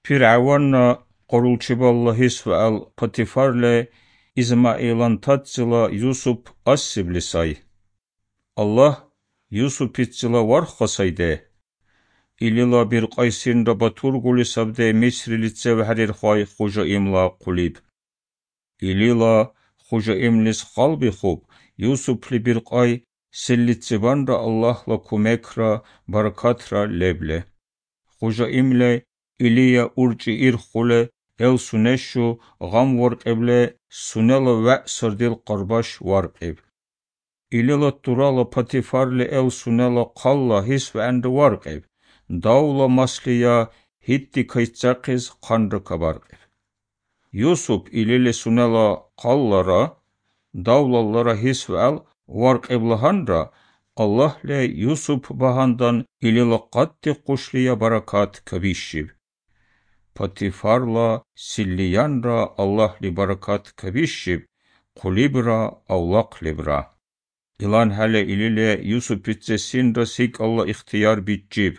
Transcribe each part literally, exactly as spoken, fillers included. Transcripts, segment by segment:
Fir'aunna qorulchiballohis va al Potifarle Izma'ilan tatsila Yusuf assiblisay. Allah Yusupitsila warkhasayde. Ilila bir qaysinra baturguli sabde Misrilitse vahrir khway khuja imla qulib. Ilila khuja imlis qalbi khub Yusupli bir qay sillitse banra Allahla kumekra barakatra leble. Khuja imle Iliya urci irkhule el suneshu gam warqeble sunela va'sardil qarbash warqeb. Ilila turala Potifarle el sunela qalla his va'anda warqeb. Dawla masliya hitti kaytsaqiz qandra kabarqeb. Yusuf ilile sunela qallara dawlallara his va'al warqeblahandra Allah le Yusuf bahandan ilila qatti quşliya barakat kabishib. Potifarla silliyanra Allah li barakat kabishib qulibra avlaq libra. İlan hale ilile Yusuf itse sindra sik Allah ikhtiyar bitjib.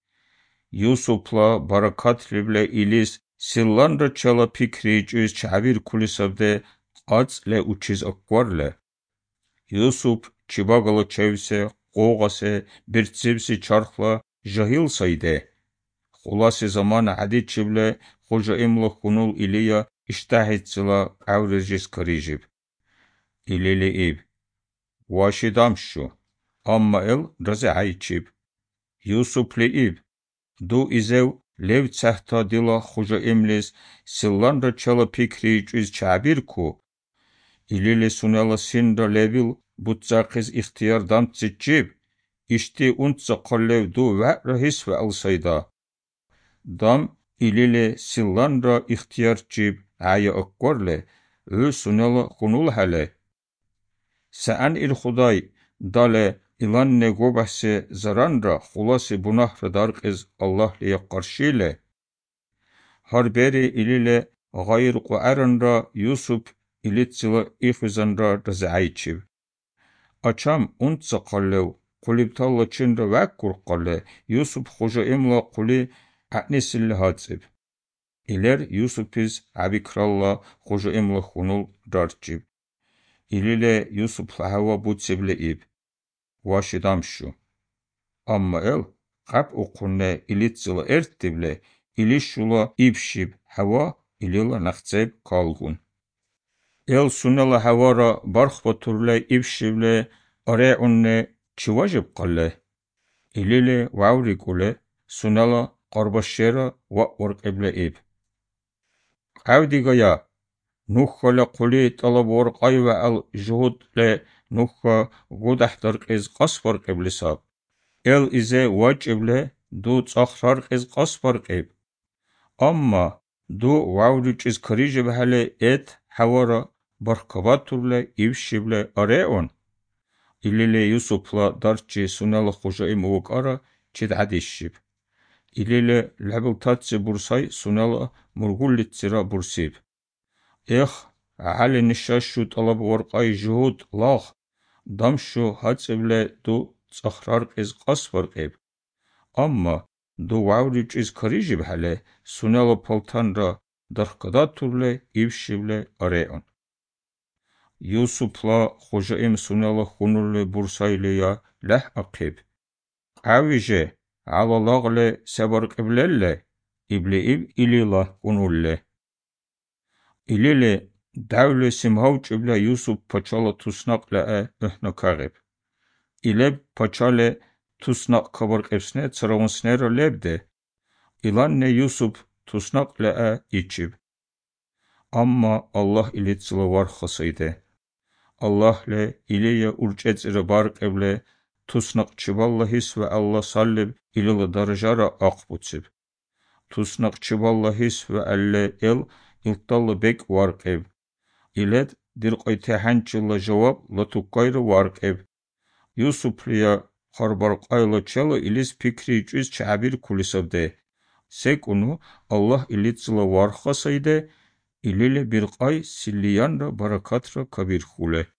Yusufla barakat lible ilis sillandra çala pikri cüz çavir kulisabde qats le uçiz akvarle. Yusuf çibagala çevse, qoğase, birtsibsi çarxla jahil sayde. Xulasi zaman hadid çible xoja imla xunul iliya iştahitsila avrizis karijib. İlili ib. Vaşidamşu. Amma el raze ayçib. Yusuf li ib. Du izev lev tsahta dila xoja imlis sillandra çala pikri cüz çabir ku. İlili sunala sindra levil butsaqiz ikhtiyar damtsicib. İşti untsa qallev du va'ra his ve alsayda. Dam ilili sillandra ikhtiyar cib aya akvarle ö sunala khunul hale. Sa'an il khuday dale ilan ne gobahse zarandra khulasi bunahra darqiz Allah liya qarshile. Harberi ilile gayr qu'aranra Yusuf ilitsila ifizanra razayçib. Açam untsa qallev qulibtalla çinra vakkur qalle Yusuf xoja imla quli a'nisil hatsib. İler Yusufiz abikralla xoja imla khunul darçib. İlile Yusuf hava butsible ib. Vaşidamşu. Amma el qap uqunne ilitsila erttible ilişula ibşib hava ilila naqtseb qalgun. El sunala havara barxbaturle ibşible are'unne çivajib qalle. İlile vavrikule sunala qarbaşera va warqeble ib. Avdigaya Nuhha le quli talab warqay va al juhud le nuhha gudahdar qiz qasfar qiblisab. El ize wajibli du tsaqrar qiz qasfar qib. Amma du wawric iz karijib hale et hawara barkabaturle ivshible areon. İlile Yusufla darçi sunala xojaim uqara çid adishib. İlile labil tatsi bursay sunala murgullitsira bursib. Ex ali nishashu talab warqay juhud lagh damshu hatsible du tsaqrar qiz qasfar qib. Amma du wawric iz karijib hale sunala paltanra darqadaturle ivshible areon. Yusufla xojaim sunala khunurle bursayliya lah aqib. Qawije ala lagle sabar qiblelle ibli ib ilila unulle. İlili davle simhavçibla Yusuf paçala tusnaqla e öhnakagib. İleb paçale tusnaq kabar qibsne tsaravunsnera lebde. İlanne Yusuf tusnaqla e içib. Amma Allah ilitsila varxasayde. Allah le iliya urçetsira barqeble tusnaq çiballa his ve Allah sallib ilila darajara aqbutsib. Tusnaq çiballa his ve elle el iltallı bek warqeb. İlet dirqay tehançilla jawab latukayra warqeb. Yusufliya qarbarqayla çala ilis pikri cüz çabir kulisabde. Sekunu Allah ilitsila warxasayde ilile birqay silliyanra barakatra kabir khule.